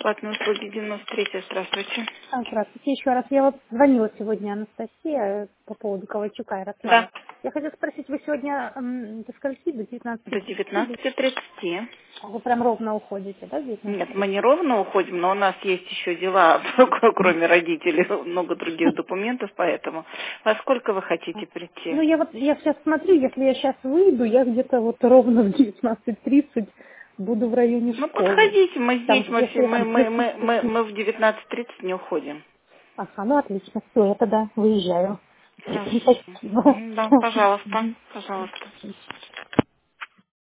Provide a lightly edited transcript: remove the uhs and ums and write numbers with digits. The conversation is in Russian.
Платные услуги 93. Здравствуйте. Здравствуйте еще раз. Я вот звонила сегодня Анастасия по поводу Ковальчука Ярослава. Да, Я хотела спросить, вы сегодня до скольки? До до 19:30? 19:30. Вы прям ровно уходите, да, Нет, мы 19:30? не ровно уходим, но у нас есть еще дела, кроме родителей, много других документов, поэтому. Во сколько вы хотите прийти? Ну, я сейчас смотрю, если я сейчас выйду, я где-то вот ровно в 19:30 буду в районе Ну, школы. подходите, мы здесь, Там, мы, все, если я там мы в 19:30 не уходим. Ага, ну отлично, все, я тогда выезжаю. Хорошо. Спасибо. Да, пожалуйста, пожалуйста.